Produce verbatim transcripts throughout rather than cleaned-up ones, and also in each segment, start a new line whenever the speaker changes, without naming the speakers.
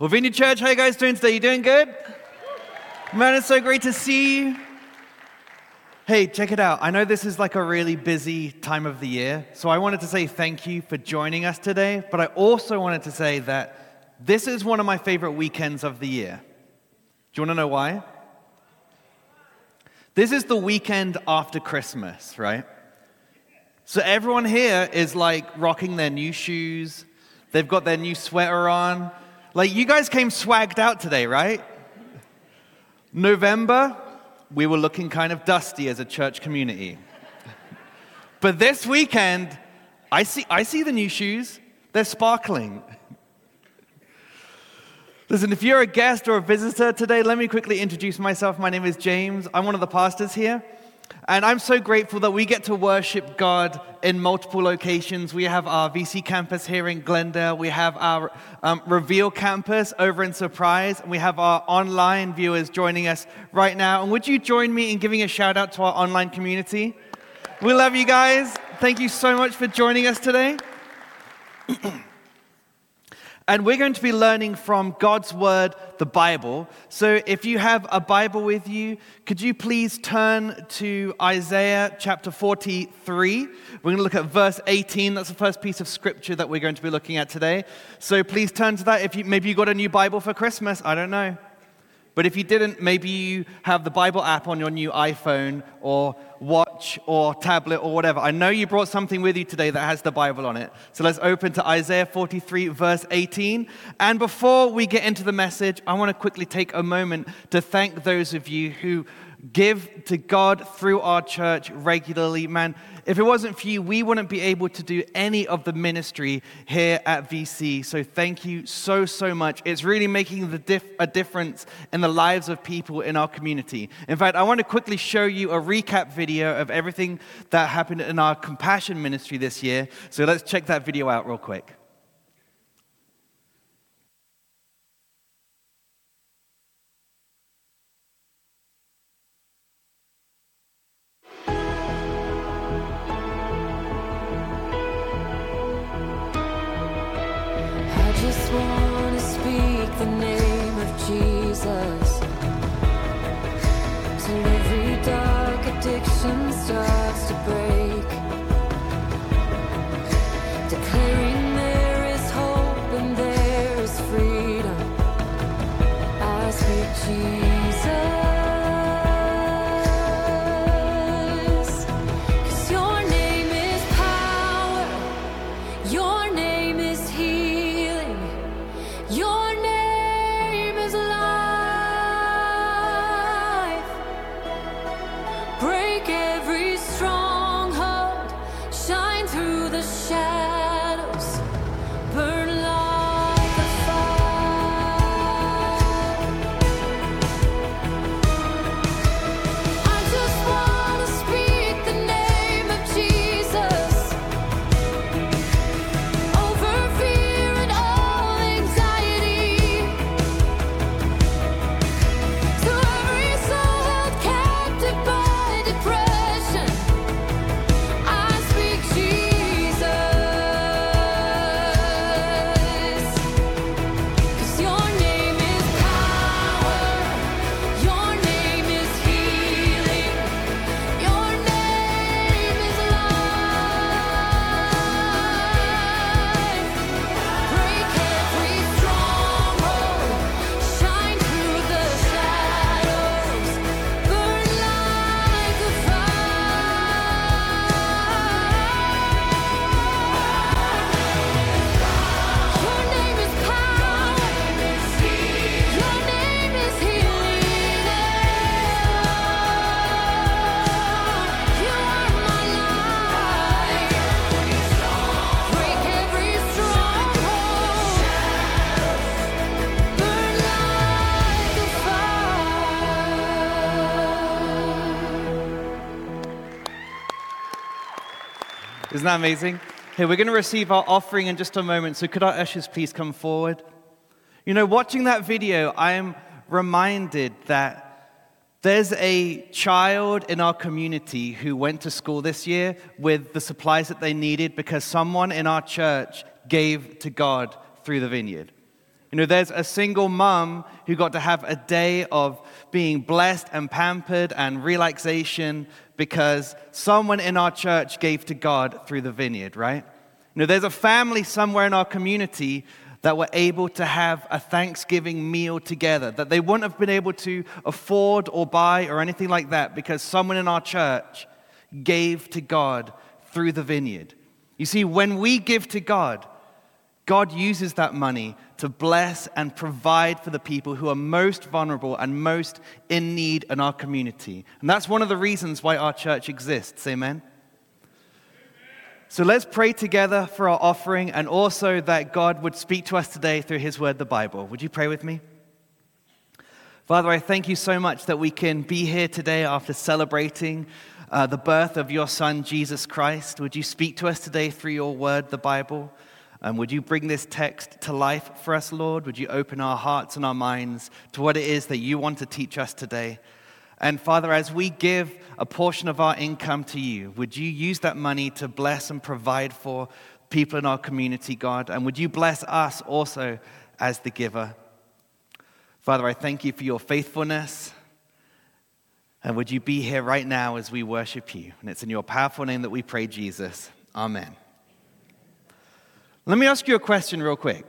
Well, Vineyard Church, how you guys doing today? You doing good? Man, it's so great to see you. Hey, check it out. I know this is like a really busy time of the year, so I wanted to say thank you for joining us today, but I also wanted to say that this is one of my favorite weekends of the year. Do you want to know why? This is the weekend after Christmas, right? So everyone here is like rocking their new shoes. They've got their new sweater on. Like, you guys came swagged out today, right? November, we were looking kind of dusty as a church community. But this weekend, I see, I see the new shoes. They're sparkling. Listen, if you're a guest or a visitor today, let me quickly introduce myself. My name is James. I'm one of the pastors here. And I'm so grateful that we get to worship God in multiple locations. We have our V C campus here in Glendale. We have our um, Reveal campus over in Surprise. And we have our online viewers joining us right now. And would you join me in giving a shout out to our online community? We love you guys. Thank you so much for joining us today. And we're going to be learning from God's Word, the Bible. So if you have a Bible with you, could you please turn to Isaiah chapter forty-three. We're going to look at verse eighteen. That's the first piece of scripture that we're going to be looking at today. So please turn to that. If you, maybe you got a new Bible for Christmas, I don't know. But if you didn't, maybe you have the Bible app on your new iPhone or watch or tablet or whatever. I know you brought something with you today that has the Bible on it. So let's open to Isaiah forty-three, verse eighteen. And before we get into the message, I want to quickly take a moment to thank those of you who give to God through our church regularly. Man, if it wasn't for you, we wouldn't be able to do any of the ministry here at V C. So thank you so, so much. It's really making the dif- a difference in the lives of people in our community. In fact, I want to quickly show you a recap video of everything that happened in our compassion ministry this year. So let's check that video out real quick.
Starts to break, declaring there is hope and there is freedom. I speak Jesus, 'cause your name is power, your name is healing, your name is life. Break every stronghold, shine through the shadows, burn like a fire. I just want to speak the name of Jesus over fear and all anxiety, to every soul held captive by depression. I speak Jesus, 'cause your name is power, your name is healing, your name is life. Break every stronghold, shine through the shadows, burn like a fire. Your name is power, your name is healing. You are my life. Break every stronghold, burn like a fire.
Isn't that amazing? Hey, we're going to receive our offering in just a moment, so could our ushers please come forward? You know, watching that video, I am reminded that there's a child in our community who went to school this year with the supplies that they needed because someone in our church gave to God through the vineyard. You know, there's a single mom who got to have a day of being blessed and pampered and relaxation because someone in our church gave to God through the vineyard, right? You know, there's a family somewhere in our community that were able to have a Thanksgiving meal together that they wouldn't have been able to afford or buy or anything like that because someone in our church gave to God through the vineyard. You see, when we give to God, God uses that money to bless and provide for the people who are most vulnerable and most in need in our community. And that's one of the reasons why our church exists. Amen? So let's pray together for our offering and also that God would speak to us today through His Word, the Bible. Would you pray with me? Father, I thank you so much that we can be here today after celebrating uh, the birth of your Son, Jesus Christ. Would you speak to us today through your Word, the Bible? And would you bring this text to life for us, Lord? Would you open our hearts and our minds to what it is that you want to teach us today? And Father, as we give a portion of our income to you, would you use that money to bless and provide for people in our community, God? And would you bless us also as the giver? Father, I thank you for your faithfulness. And would you be here right now as we worship you? And it's in your powerful name that we pray, Jesus. Amen. Let me ask you a question real quick.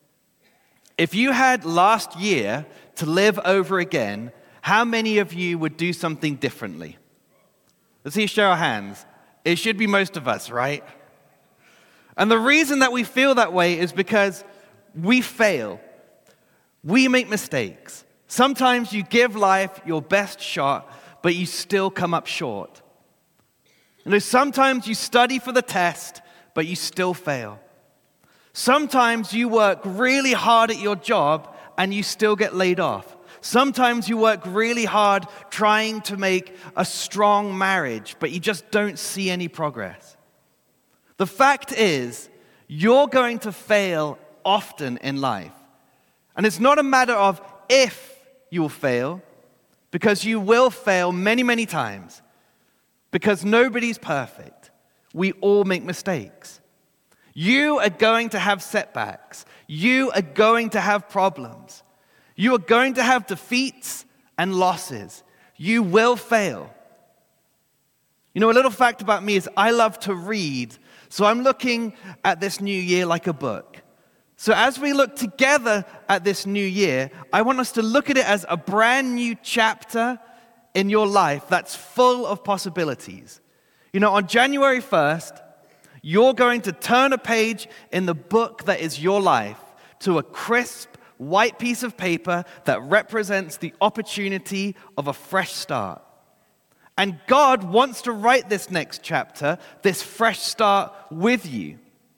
If you had last year to live over again, how many of you would do something differently? Let's see, show our hands. It should be most of us, right? And the reason that we feel that way is because we fail. We make mistakes. Sometimes you give life your best shot, but you still come up short. You know, sometimes you study for the test, but you still fail. Sometimes you work really hard at your job, and you still get laid off. Sometimes you work really hard trying to make a strong marriage, but you just don't see any progress. The fact is, you're going to fail often in life. And it's not a matter of if you'll fail, because you will fail many, many times. Because nobody's perfect. We all make mistakes. You are going to have setbacks. You are going to have problems. You are going to have defeats and losses. You will fail. You know, a little fact about me is I love to read. So I'm looking at this new year like a book. So as we look together at this new year, I want us to look at it as a brand new chapter in your life that's full of possibilities. You know, on January first, you're going to turn a page in the book that is your life to a crisp, white piece of paper that represents the opportunity of a fresh start. And God wants to write this next chapter, this fresh start with you.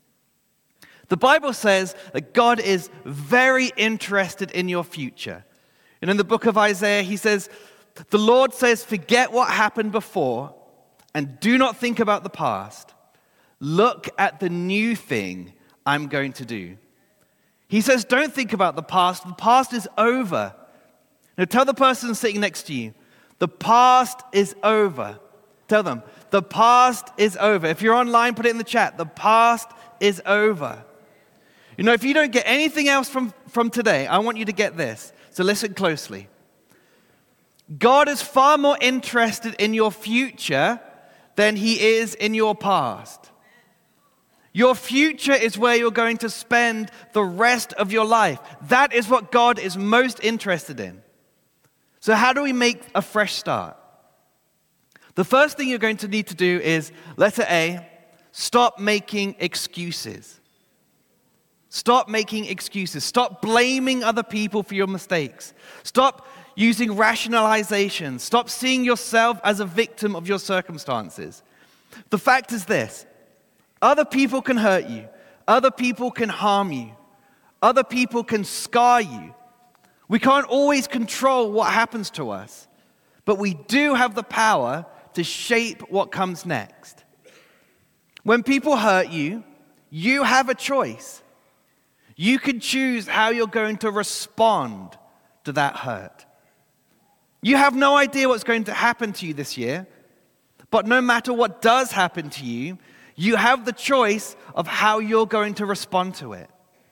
The Bible says that God is very interested in your future. And in the book of Isaiah, he says, the Lord says, forget what happened before and do not think about the past. Look at the new thing I'm going to do. He says, don't think about the past. The past is over. Now tell the person sitting next to you, the past is over. Tell them, the past is over. If you're online, put it in the chat. The past is over. You know, if you don't get anything else from, from today, I want you to get this. So listen closely. God is far more interested in your future than he is in your past. Your future is where you're going to spend the rest of your life. That is what God is most interested in. So how do we make a fresh start? The first thing you're going to need to do is, letter A, stop making excuses. Stop making excuses. Stop blaming other people for your mistakes. Stop using rationalization. Stop seeing yourself as a victim of your circumstances. The fact is this. Other people can hurt you. Other people can harm you. Other people can scar you. We can't always control what happens to us, but we do have the power to shape what comes next. When people hurt you, you have a choice. You can choose how you're going to respond to that hurt. You have no idea what's going to happen to you this year, but no matter what does happen to you, you have the choice of how you're going to respond to it.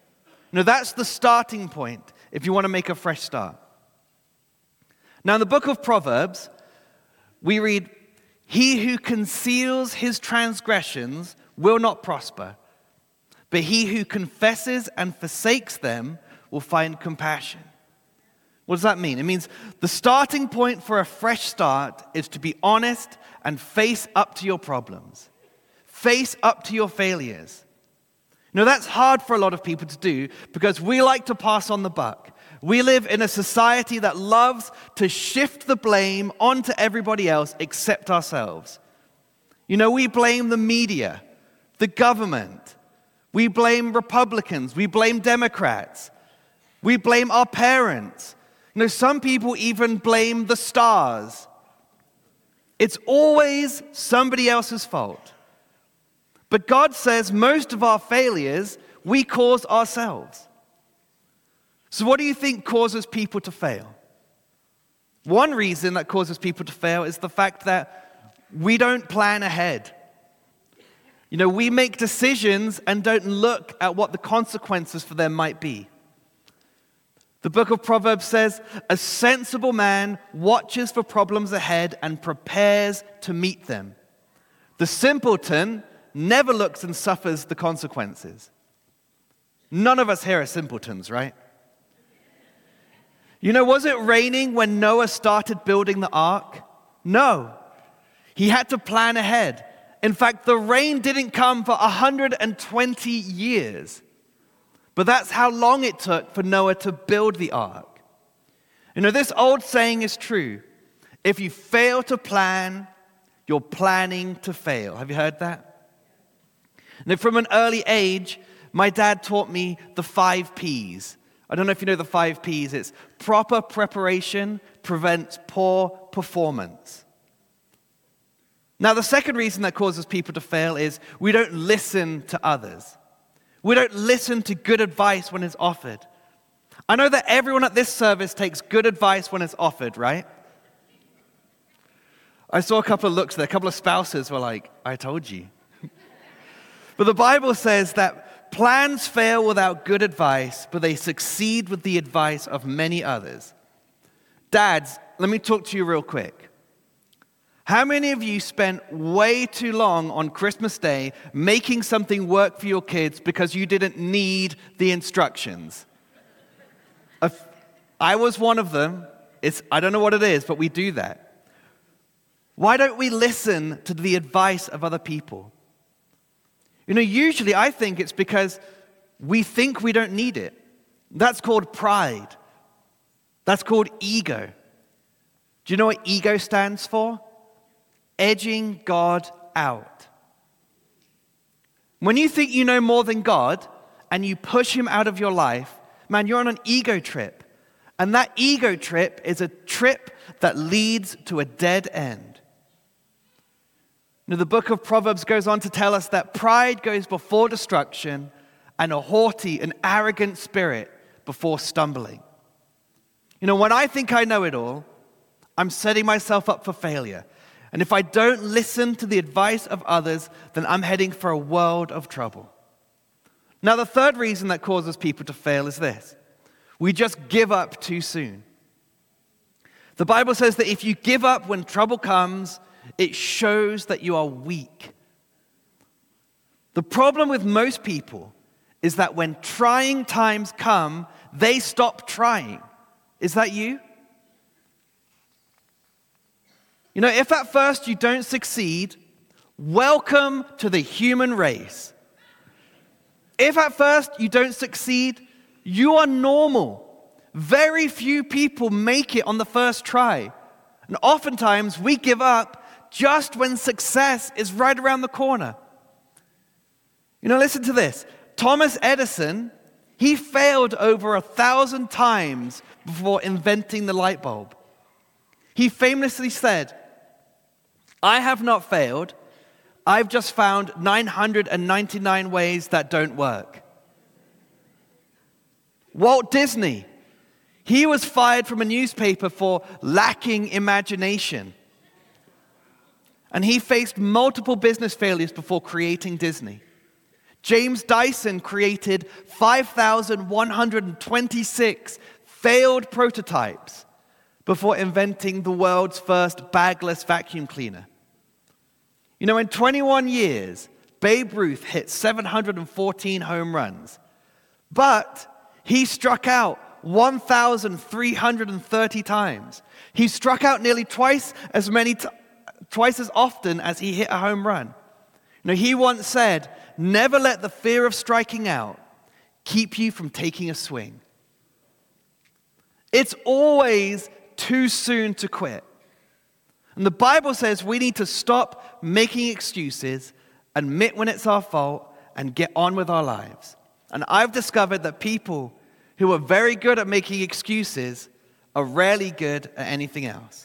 You know, that's the starting point if you want to make a fresh start. Now, in the book of Proverbs, we read, "He who conceals his transgressions will not prosper, but he who confesses and forsakes them will find compassion." What does that mean? It means the starting point for a fresh start is to be honest and face up to your problems. Face up to your failures. Now, that's hard for a lot of people to do because we like to pass on the buck. We live in a society that loves to shift the blame onto everybody else except ourselves. You know, we blame the media, the government. We blame Republicans. We blame Democrats. We blame our parents. You know, some people even blame the stars. It's always somebody else's fault. But God says most of our failures we cause ourselves. So what do you think causes people to fail? One reason that causes people to fail is the fact that we don't plan ahead. You know, we make decisions and don't look at what the consequences for them might be. The book of Proverbs says, "A sensible man watches for problems ahead and prepares to meet them. The simpleton never looks and suffers the consequences." None of us here are simpletons, right? You know, was it raining when Noah started building the ark? No. He had to plan ahead. In fact, the rain didn't come for one hundred twenty years. But that's how long it took for Noah to build the ark. You know, this old saying is true. If you fail to plan, you're planning to fail. Have you heard that? And from an early age, my dad taught me the five P's. I don't know if you know the five P's. It's proper preparation prevents poor performance. Now, the second reason that causes people to fail is we don't listen to others. We don't listen to good advice when it's offered. I know that everyone at this service takes good advice when it's offered, right? I saw a couple of looks there. A couple of spouses were like, "I told you." But the Bible says that plans fail without good advice, but they succeed with the advice of many others. Dads, let me talk to you real quick. How many of you spent way too long on Christmas Day making something work for your kids because you didn't need the instructions? I was one of them. It's, I don't know what it is, but we do that. Why don't we listen to the advice of other people? You know, usually I think it's because we think we don't need it. That's called pride. That's called ego. Do you know what ego stands for? Edging God out. When you think you know more than God and you push him out of your life, man, you're on an ego trip. And that ego trip is a trip that leads to a dead end. Now, the book of Proverbs goes on to tell us that pride goes before destruction and a haughty and arrogant spirit before stumbling. You know, when I think I know it all, I'm setting myself up for failure. And if I don't listen to the advice of others, then I'm heading for a world of trouble. Now, the third reason that causes people to fail is this. We just give up too soon. The Bible says that if you give up when trouble comes, it shows that you are weak. The problem with most people is that when trying times come, they stop trying. Is that you? You know, if at first you don't succeed, welcome to the human race. If at first you don't succeed, you are normal. Very few people make it on the first try. And oftentimes we give up just when success is right around the corner. You know, listen to this. Thomas Edison, he failed over a thousand times before inventing the light bulb. He famously said, "I have not failed. I've just found nine hundred ninety-nine ways that don't work." Walt Disney, he was fired from a newspaper for lacking imagination. And he faced multiple business failures before creating Disney. James Dyson created five thousand one hundred twenty-six failed prototypes before inventing the world's first bagless vacuum cleaner. You know, in twenty-one years, Babe Ruth hit seven hundred fourteen home runs, but he struck out one thousand three hundred thirty times. He struck out nearly twice as many, t- twice as often as he hit a home run. You know, he once said, "Never let the fear of striking out keep you from taking a swing." It's always too soon to quit. And the Bible says we need to stop making excuses, admit when it's our fault, and get on with our lives. And I've discovered that people who are very good at making excuses are rarely good at anything else.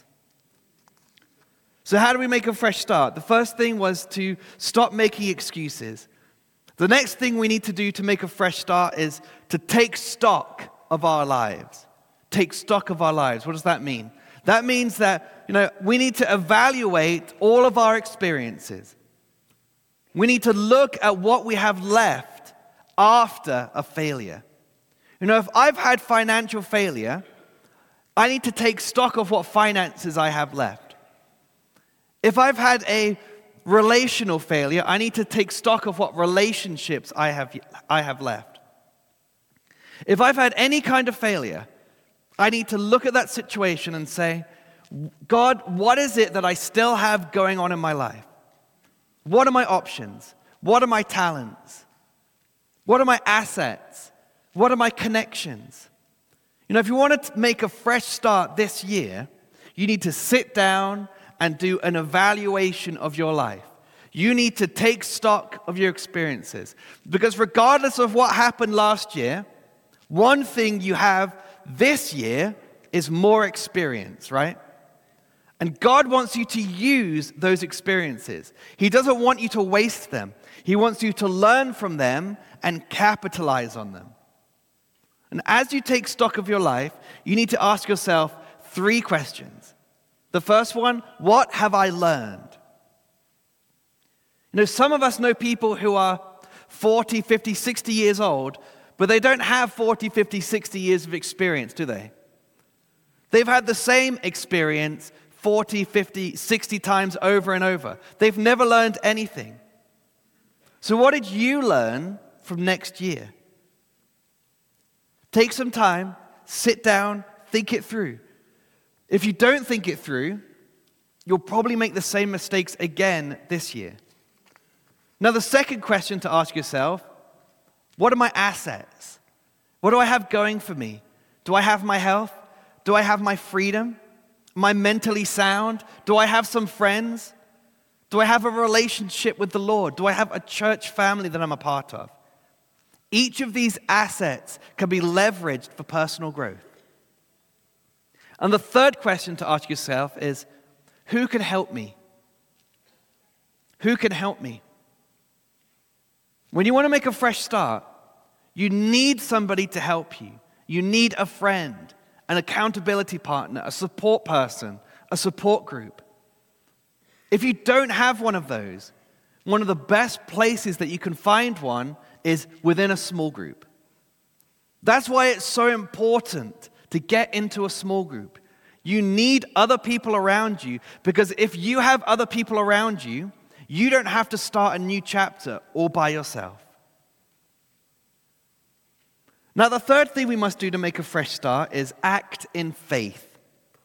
So how do we make a fresh start? The first thing was to stop making excuses. The next thing we need to do to make a fresh start is to take stock of our lives. Take stock of our lives. What does that mean? That means that, you know, we need to evaluate all of our experiences. We need to look at what we have left after a failure. You know, if I've had financial failure, I need to take stock of what finances I have left. If I've had a relational failure, I need to take stock of what relationships I have, I have left. If I've had any kind of failure, I need to look at that situation and say, God, what is it that I still have going on in my life? What are my options? What are my talents? What are my assets? What are my connections? You know, if you want to make a fresh start this year, you need to sit down and do an evaluation of your life. You need to take stock of your experiences. Because regardless of what happened last year, one thing you have this year is more experience, right? And God wants you to use those experiences. He doesn't want you to waste them. He wants you to learn from them and capitalize on them. And as you take stock of your life, you need to ask yourself three questions. The first one, what have I learned? You know, some of us know people who are forty, fifty, sixty years old, but they don't have forty, fifty, sixty years of experience, do they? They've had the same experience forty, fifty, sixty times over and over. They've never learned anything. So what did you learn from next year? Take some time, sit down, think it through. If you don't think it through, you'll probably make the same mistakes again this year. Now, the second question to ask yourself, what are my assets? What do I have going for me? Do I have my health? Do I have my freedom? Am I mentally sound? Do I have some friends? Do I have a relationship with the Lord? Do I have a church family that I'm a part of? Each of these assets can be leveraged for personal growth. And the third question to ask yourself is, who can help me? Who can help me? When you want to make a fresh start, you need somebody to help you. You need a friend, an accountability partner, a support person, a support group. If you don't have one of those, one of the best places that you can find one is within a small group. That's why it's so important to get into a small group. You need other people around you, because if you have other people around you, you don't have to start a new chapter all by yourself. Now, the third thing we must do to make a fresh start is act in faith.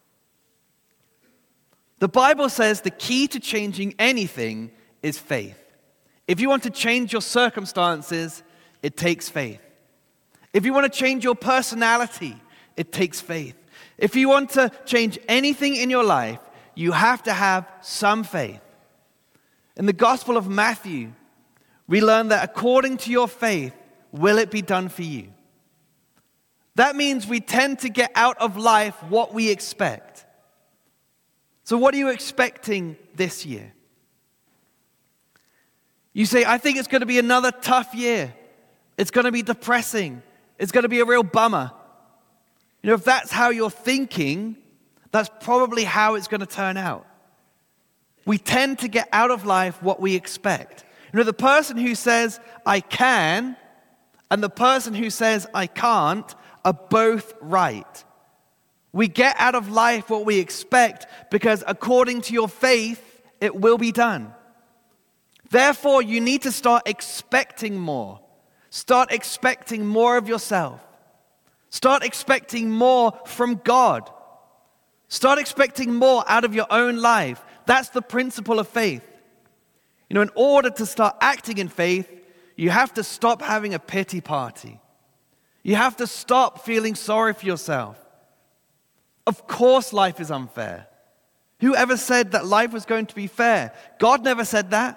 The Bible says the key to changing anything is faith. If you want to change your circumstances, it takes faith. If you want to change your personality, it takes faith. If you want to change anything in your life, you have to have some faith. In the Gospel of Matthew, we learn that according to your faith, will it be done for you? That means we tend to get out of life what we expect. So what are you expecting this year? You say, I think it's going to be another tough year. It's going to be depressing. It's going to be a real bummer. You know, if that's how you're thinking, that's probably how it's going to turn out. We tend to get out of life what we expect. You know, the person who says, I can, and the person who says, I can't, are both right. We get out of life what we expect because according to your faith, it will be done. Therefore, you need to start expecting more. Start expecting more of yourself. Start expecting more from God. Start expecting more out of your own life. That's the principle of faith. You know, in order to start acting in faith, you have to stop having a pity party. You have to stop feeling sorry for yourself. Of course life is unfair. Who ever said that life was going to be fair? God never said that.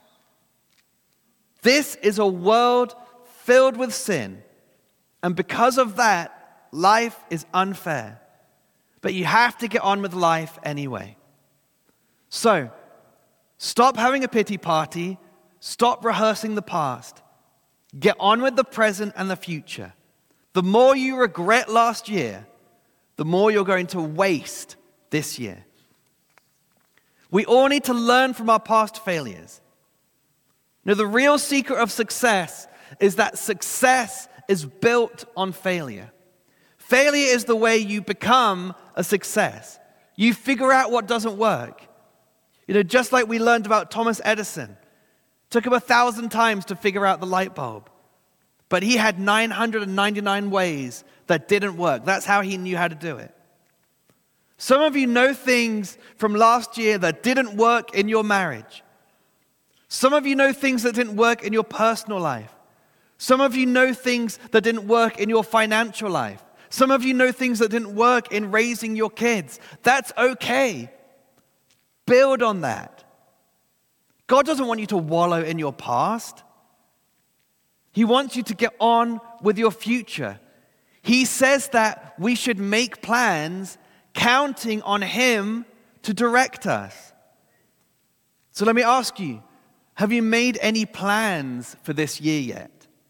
This is a world filled with sin, and because of that, life is unfair. But you have to get on with life anyway. So, stop having a pity party. Stop rehearsing the past. Get on with the present and the future. The more you regret last year, the more you're going to waste this year. We all need to learn from our past failures. Now, the real secret of success is that success is built on failure. Failure is the way you become a success. You figure out what doesn't work. You know, just like we learned about Thomas Edison. Took him a thousand times to figure out the light bulb. But he had nine hundred ninety-nine ways that didn't work. That's how he knew how to do it. Some of you know things from last year that didn't work in your marriage. Some of you know things that didn't work in your personal life. Some of you know things that didn't work in your financial life. Some of you know things that didn't work in raising your kids. That's okay. Build on that. God doesn't want you to wallow in your past. He wants you to get on with your future. He says that we should make plans counting on Him to direct us. So let me ask you, have you made any plans for this year yet?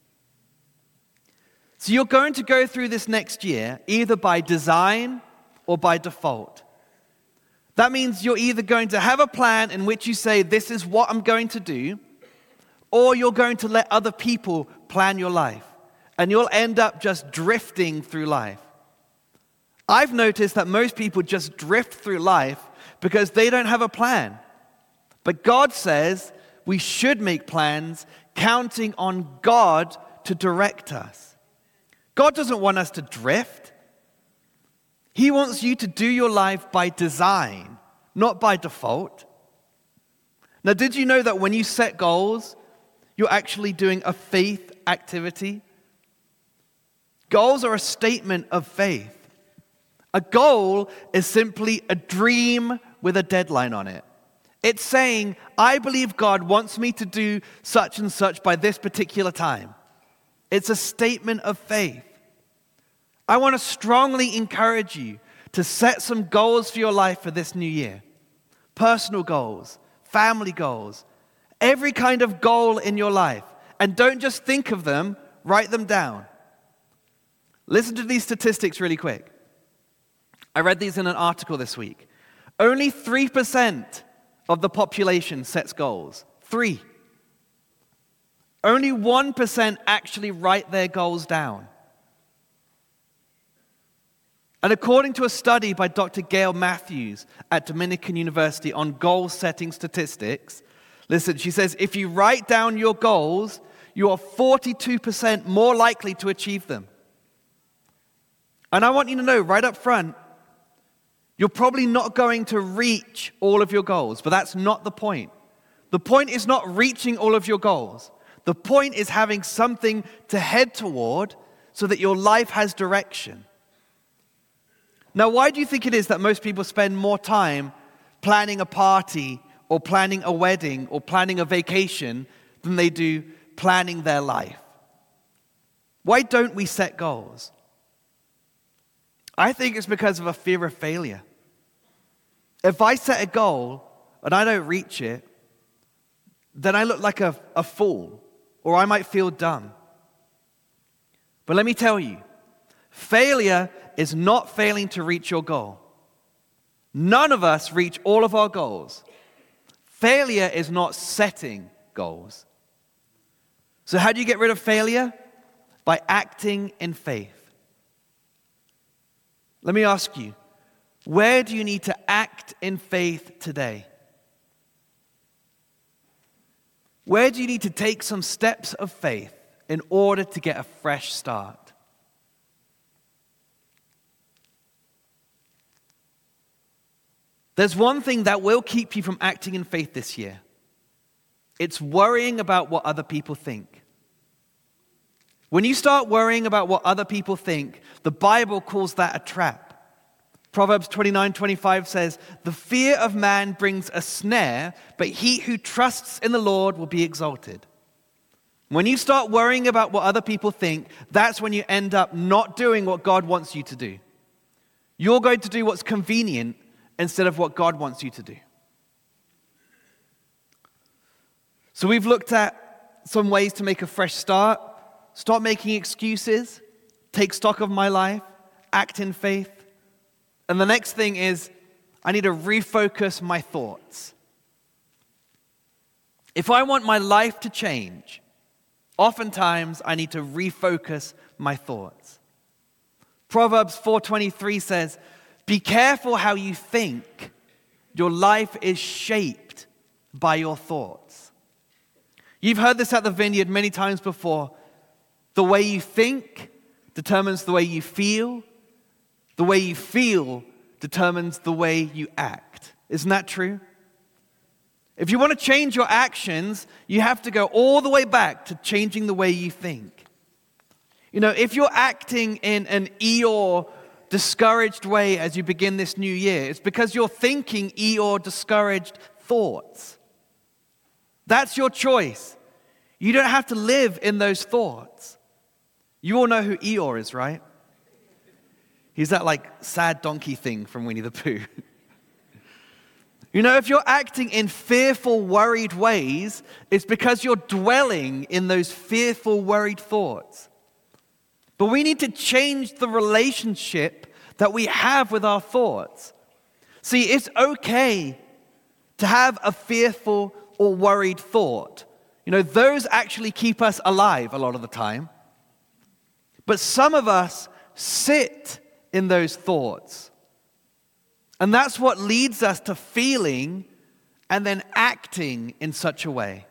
So you're going to go through this next year either by design or by default. That means you're either going to have a plan in which you say, this is what I'm going to do, or you're going to let other people plan your life, and you'll end up just drifting through life. I've noticed that most people just drift through life because they don't have a plan. But God says we should make plans counting on God to direct us. God doesn't want us to drift. He wants you to do your life by design, not by default. Now, did you know that when you set goals, you're actually doing a faith activity? Goals are a statement of faith. A goal is simply a dream with a deadline on it. It's saying, I believe God wants me to do such and such by this particular time. It's a statement of faith. I want to strongly encourage you to set some goals for your life for this new year. Personal goals, family goals, every kind of goal in your life. And don't just think of them, write them down. Listen to these statistics really quick. I read these in an article this week. Only three percent of the population sets goals. Three. Only one percent actually write their goals down. And according to a study by Doctor Gail Matthews at Dominican University on goal-setting statistics, listen, she says, if you write down your goals, you are forty-two percent more likely to achieve them. And I want you to know right up front, you're probably not going to reach all of your goals, but that's not the point. The point is not reaching all of your goals. The point is having something to head toward so that your life has direction. Now, why do you think it is that most people spend more time planning a party or planning a wedding or planning a vacation than they do planning their life? Why don't we set goals? I think it's because of a fear of failure. If I set a goal and I don't reach it, then I look like a, a fool, or I might feel dumb. But let me tell you, failure is not failing to reach your goal. None of us reach all of our goals. Failure is not setting goals. So how do you get rid of failure? By acting in faith. Let me ask you, where do you need to act in faith today? Where do you need to take some steps of faith in order to get a fresh start? There's one thing that will keep you from acting in faith this year. It's worrying about what other people think. When you start worrying about what other people think, the Bible calls that a trap. Proverbs twenty-nine twenty-five says, "The fear of man brings a snare, but he who trusts in the Lord will be exalted." When you start worrying about what other people think, that's when you end up not doing what God wants you to do. You're going to do what's convenient instead of what God wants you to do. So we've looked at some ways to make a fresh start. Stop making excuses. Take stock of my life. Act in faith. And the next thing is, I need to refocus my thoughts. If I want my life to change, oftentimes I need to refocus my thoughts. Proverbs four twenty-three says, "Be careful how you think. Your life is shaped by your thoughts." You've heard this at the Vineyard many times before. The way you think determines the way you feel. The way you feel determines the way you act. Isn't that true? If you want to change your actions, you have to go all the way back to changing the way you think. You know, if you're acting in an Eeyore discouraged way as you begin this new year, it's because you're thinking Eeyore discouraged thoughts. That's your choice. You don't have to live in those thoughts. You all know who Eeyore is, right? He's that like sad donkey thing from Winnie the Pooh. You know, if you're acting in fearful, worried ways, it's because you're dwelling in those fearful, worried thoughts. But we need to change the relationship that we have with our thoughts. See, it's okay to have a fearful or worried thought. You know, those actually keep us alive a lot of the time. But some of us sit in those thoughts. And that's what leads us to feeling and then acting in such a way.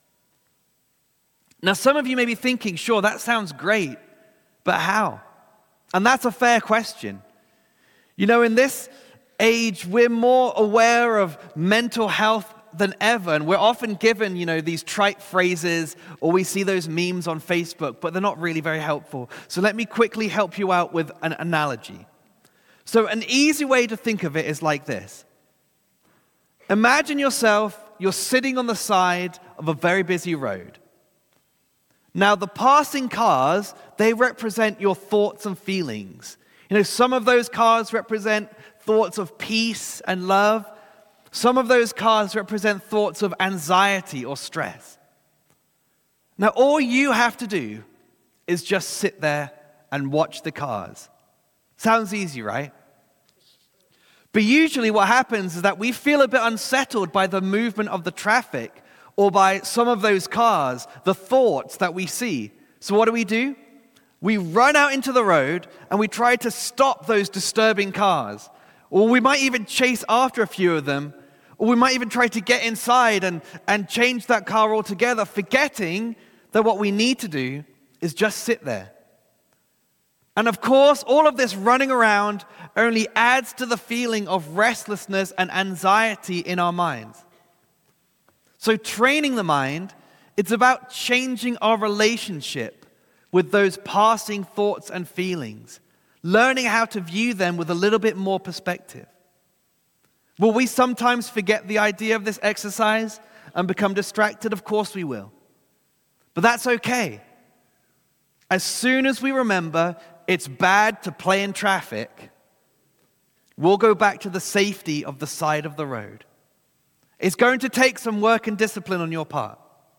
Now, some of you may be thinking, sure, that sounds great, but how? And that's a fair question. You know, in this age, we're more aware of mental health than ever, and we're often given, you know, these trite phrases, or we see those memes on Facebook, but they're not really very helpful. So let me quickly help you out with an analogy. So an easy way to think of it is like this. Imagine yourself, you're sitting on the side of a very busy road. Now, the passing cars, they represent your thoughts and feelings. You know, some of those cars represent thoughts of peace and love. Some of those cars represent thoughts of anxiety or stress. Now, all you have to do is just sit there and watch the cars. Sounds easy, right? But usually what happens is that we feel a bit unsettled by the movement of the traffic or by some of those cars, the thoughts that we see. So what do we do? We run out into the road and we try to stop those disturbing cars. Or we might even chase after a few of them. Or we might even try to get inside and, and change that car altogether, forgetting that what we need to do is just sit there. And of course, all of this running around only adds to the feeling of restlessness and anxiety in our minds. So training the mind, it's about changing our relationship with those passing thoughts and feelings, learning how to view them with a little bit more perspective. Will we sometimes forget the idea of this exercise and become distracted? Of course we will. But that's okay. As soon as we remember it's bad to play in traffic, we'll go back to the safety of the side of the road. It's going to take some work and discipline on your part.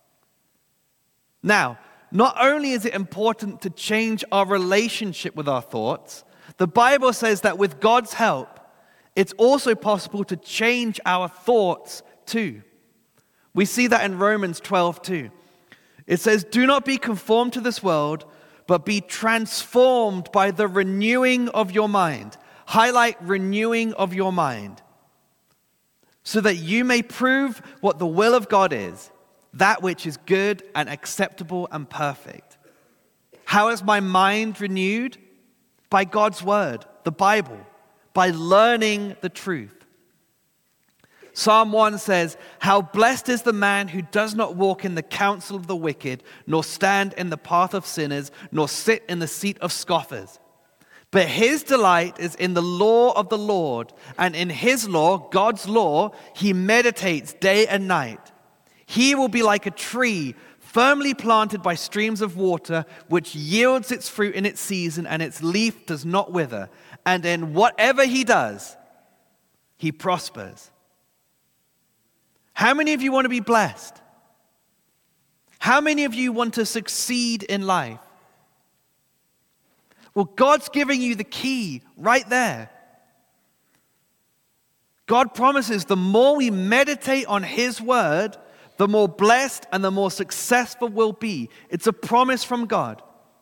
Now, not only is it important to change our relationship with our thoughts, the Bible says that with God's help, it's also possible to change our thoughts too. We see that in Romans twelve two. It says, do not be conformed to this world, but be transformed by the renewing of your mind. Highlight renewing of your mind. So that you may prove what the will of God is, that which is good and acceptable and perfect. How is my mind renewed? By God's word, the Bible, by learning the truth. Psalm one says, how blessed is the man who does not walk in the counsel of the wicked, nor stand in the path of sinners, nor sit in the seat of scoffers. But his delight is in the law of the Lord, and in his law, God's law, he meditates day and night. He will be like a tree firmly planted by streams of water, which yields its fruit in its season, and its leaf does not wither. And in whatever he does, he prospers. How many of you want to be blessed? How many of you want to succeed in life? Well, God's giving you the key right there. God promises the more we meditate on his word, the more blessed and the more successful we'll be. It's a promise from God.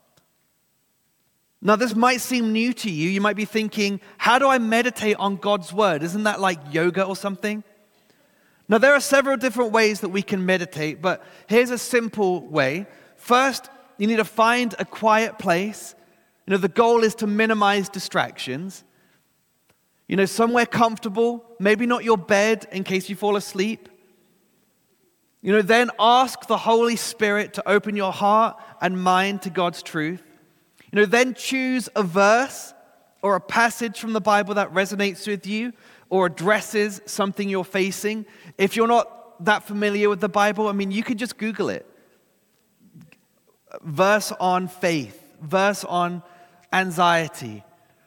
Now, this might seem new to you. You might be thinking, how do I meditate on God's word? Isn't that like yoga or something? Now, there are several different ways that we can meditate, but here's a simple way. First, you need to find a quiet place. You know, the goal is to minimize distractions. You know, somewhere comfortable, maybe not your bed in case you fall asleep. You know, then ask the Holy Spirit to open your heart and mind to God's truth. You know, then choose a verse or a passage from the Bible that resonates with you or addresses something you're facing. If you're not that familiar with the Bible, I mean, you could just Google it. Verse on faith, verse on anxiety.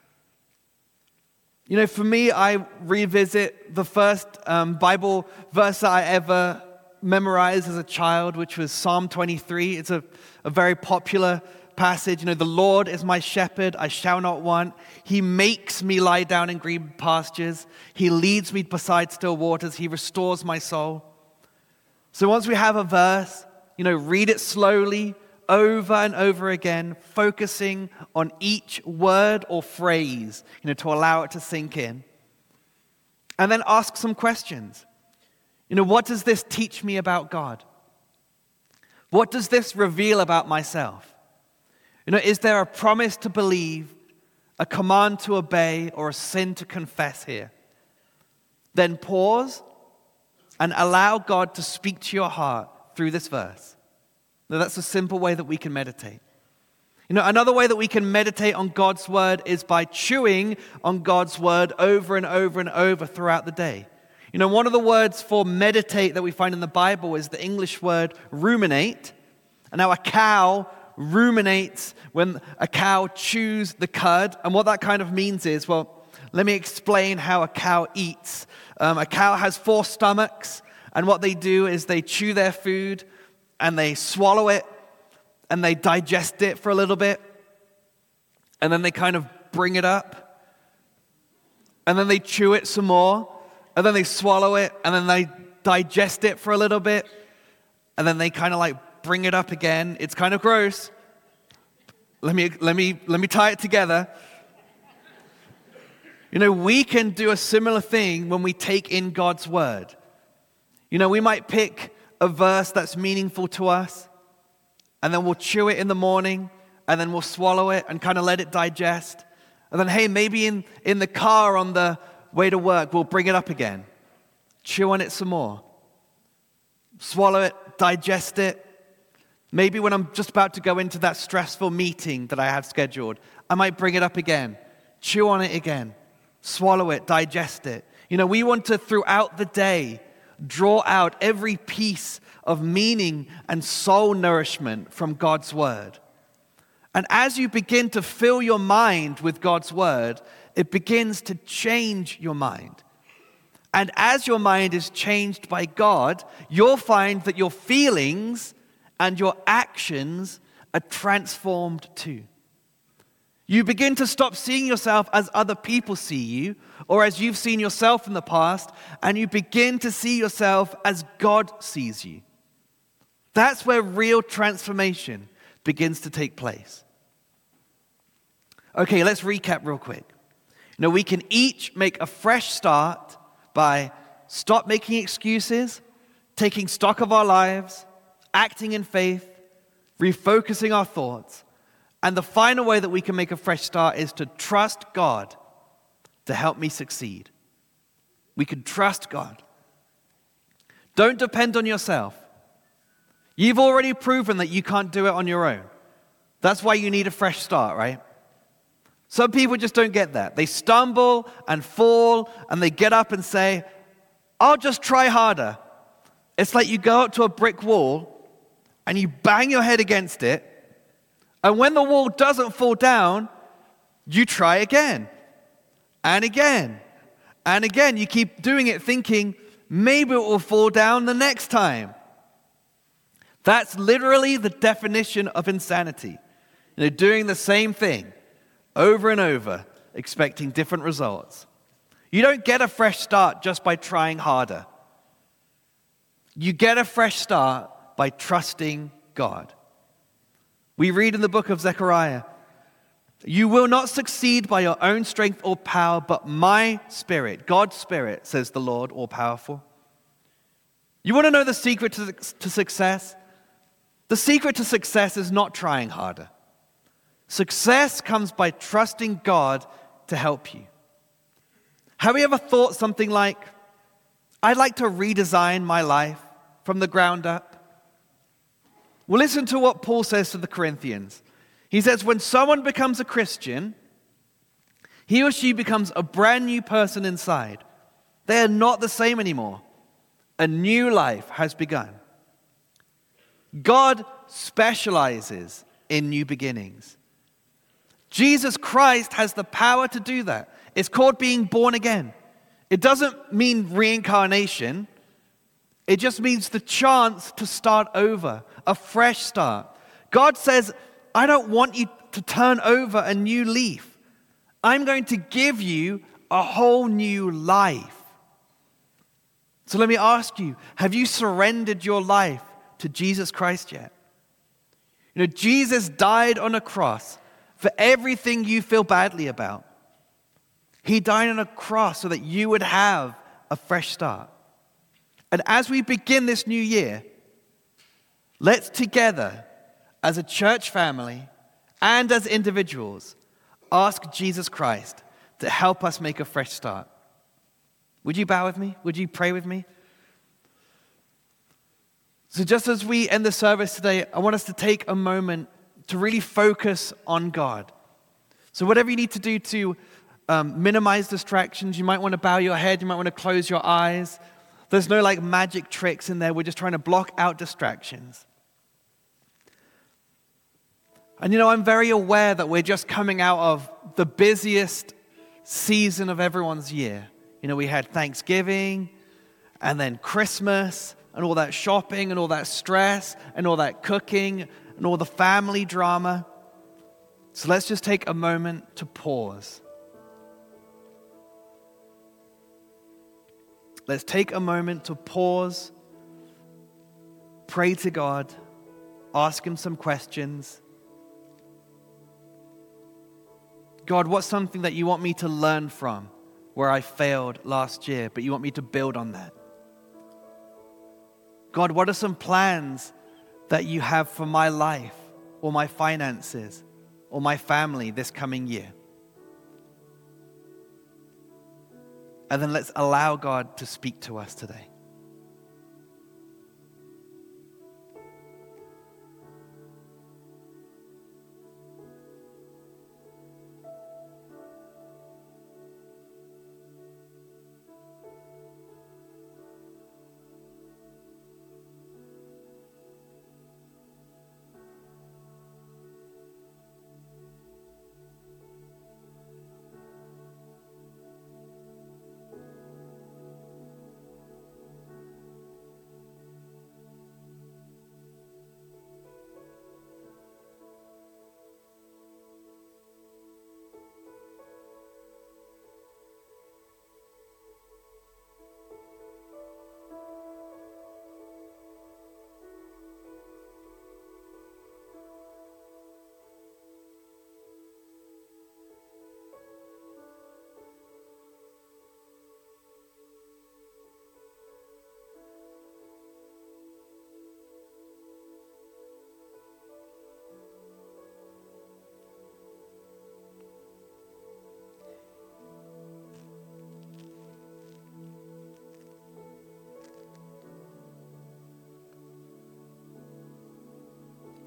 You know, for me, I revisit the first um, Bible verse that I ever memorized as a child, which was Psalm twenty-three. It's a, a very popular passage. You know, the Lord is my shepherd, I shall not want. He makes me lie down in green pastures. He leads me beside still waters. He restores my soul. So once we have a verse, you know, read it slowly, over and over again, focusing on each word or phrase, you know, to allow it to sink in. And then ask some questions. You know, what does this teach me about God? What does this reveal about myself? You know, is there a promise to believe, a command to obey, or a sin to confess here? Then pause and allow God to speak to your heart through this verse. Now, that's a simple way that we can meditate. You know, another way that we can meditate on God's word is by chewing on God's word over and over and over throughout the day. You know, one of the words for meditate that we find in the Bible is the English word ruminate. And now a cow ruminates when a cow chews the cud. And what that kind of means is, well, let me explain how a cow eats. Um, a cow has four stomachs, and what they do is they chew their food, and they swallow it, and they digest it for a little bit, and then they kind of bring it up, and then they chew it some more, and then they swallow it, and then they digest it for a little bit, and then they kind of like bring it up again. It's kind of gross. Let me, let me, let me tie it together. You know, we can do a similar thing when we take in God's word. You know, we might pick a verse that's meaningful to us, and then we'll chew it in the morning, and then we'll swallow it and kind of let it digest. And then, hey, maybe in, in the car on the way to work, we'll bring it up again. Chew on it some more. Swallow it, digest it. Maybe when I'm just about to go into that stressful meeting that I have scheduled, I might bring it up again. Chew on it again. Swallow it, digest it. You know, we want to, throughout the day, draw out every piece of meaning and soul nourishment from God's word. And as you begin to fill your mind with God's word, it begins to change your mind. And as your mind is changed by God, you'll find that your feelings and your actions are transformed too. You begin to stop seeing yourself as other people see you, or as you've seen yourself in the past, and you begin to see yourself as God sees you. That's where real transformation begins to take place. Okay, let's recap real quick. You know, we can each make a fresh start by stop making excuses, taking stock of our lives, acting in faith, refocusing our thoughts. And the final way that we can make a fresh start is to trust God to help me succeed. We can trust God. Don't depend on yourself. You've already proven that you can't do it on your own. That's why you need a fresh start, right? Some people just don't get that. They stumble and fall and they get up and say, I'll just try harder. It's like you go up to a brick wall and you bang your head against it, and when the wall doesn't fall down, you try again and again and again. You keep doing it thinking, maybe it will fall down the next time. That's literally the definition of insanity. You know, doing the same thing over and over, expecting different results. You don't get a fresh start just by trying harder. You get a fresh start by trusting God. We read in the book of Zechariah, you will not succeed by your own strength or power, but my Spirit, God's Spirit, says the Lord, all-powerful. You want to know the secret to, to success? The secret to success is not trying harder. Success comes by trusting God to help you. Have you ever thought something like, I'd like to redesign my life from the ground up? Well, listen to what Paul says to the Corinthians. He says, when someone becomes a Christian, he or she becomes a brand new person inside. They are not the same anymore. A new life has begun. God specializes in new beginnings. Jesus Christ has the power to do that. It's called being born again. It doesn't mean reincarnation. It just means the chance to start over, a fresh start. God says, I don't want you to turn over a new leaf. I'm going to give you a whole new life. So let me ask you, have you surrendered your life to Jesus Christ yet? You know, Jesus died on a cross for everything you feel badly about. He died on a cross so that you would have a fresh start. And as we begin this new year, let's together, as a church family and as individuals, ask Jesus Christ to help us make a fresh start. Would you bow with me? Would you pray with me? So just as we end the service today, I want us to take a moment to really focus on God. So whatever you need to do to um, minimize distractions, you might want to bow your head, you might want to close your eyes. There's no like magic tricks in there. We're just trying to block out distractions. And you know, I'm very aware that we're just coming out of the busiest season of everyone's year. You know, we had Thanksgiving and then Christmas and all that shopping and all that stress and all that cooking and all the family drama. So let's just take a moment to pause. Let's take a moment to pause, pray to God, ask Him some questions. God, what's something that you want me to learn from where I failed last year, but you want me to build on that? God, what are some plans that you have for my life or my finances or my family this coming year? And then let's allow God to speak to us today.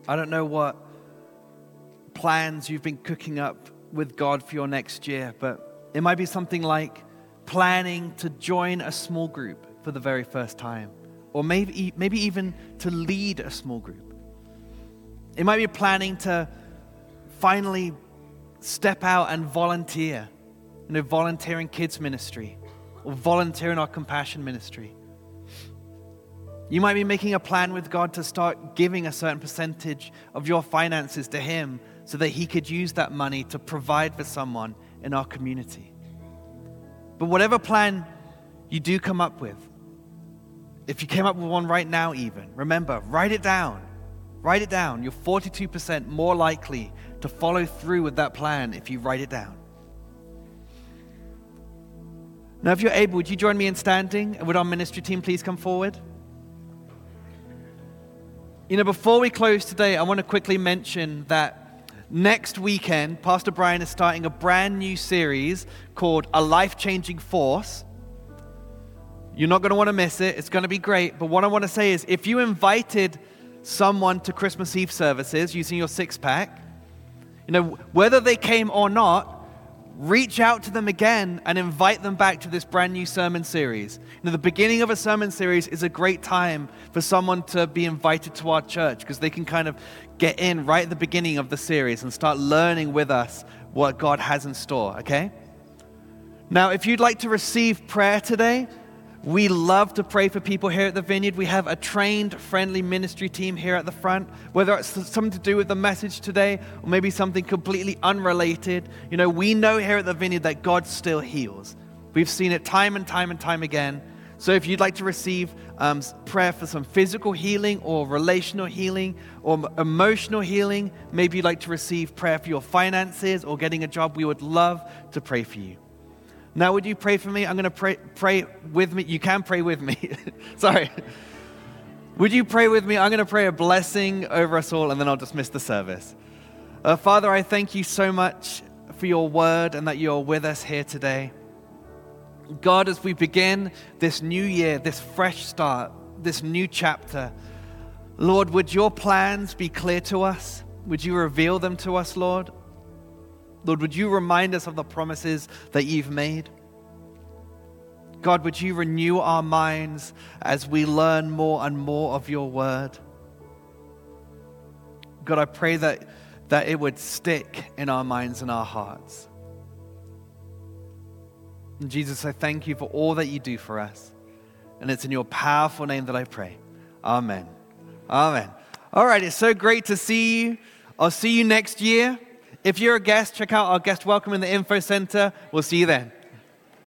I don't know what plans you've been cooking up with God for your next year, but it might be something like planning to join a small group for the very first time, or maybe maybe even to lead a small group. It might be planning to finally step out and volunteer, you know, volunteer in kids ministry, or volunteer in our compassion ministry. You might be making a plan with God to start giving a certain percentage of your finances to Him so that He could use that money to provide for someone in our community. But whatever plan you do come up with, if you came up with one right now even, remember, write it down. Write it down. You're forty-two percent more likely to follow through with that plan if you write it down. Now, if you're able, would you join me in standing? And would our ministry team please come forward? You know, before we close today, I want to quickly mention that next weekend, Pastor Brian is starting a brand new series called A Life-Changing Force. You're not going to want to miss it. It's going to be great. But what I want to say is, if you invited someone to Christmas Eve services using your six-pack, you know, whether they came or not, reach out to them again and invite them back to this brand new sermon series. You know, the beginning of a sermon series is a great time for someone to be invited to our church because they can kind of get in right at the beginning of the series and start learning with us what God has in store, okay? Now, if you'd like to receive prayer today, we love to pray for people here at the Vineyard. We have a trained, friendly ministry team here at the front. Whether it's something to do with the message today or maybe something completely unrelated, you know, we know here at the Vineyard that God still heals. We've seen it time and time and time again. So if you'd like to receive um, prayer for some physical healing or relational healing or emotional healing, maybe you'd like to receive prayer for your finances or getting a job, we would love to pray for you. Now, would you pray for me? I'm going to pray pray with me. You can pray with me. Sorry. Would you pray with me? I'm going to pray a blessing over us all, and then I'll dismiss the service. Uh, Father, I thank you so much for your word and that you're with us here today. God, as we begin this new year, this fresh start, this new chapter, Lord, would your plans be clear to us? Would you reveal them to us, Lord? Lord, would you remind us of the promises that you've made? God, would you renew our minds as we learn more and more of your word? God, I pray that, that it would stick in our minds and our hearts. And Jesus, I thank you for all that you do for us. And it's in your powerful name that I pray. Amen. Amen. All right, it's so great to see you. I'll see you next year. If you're a guest, check out our guest welcome in the info center. We'll see you then.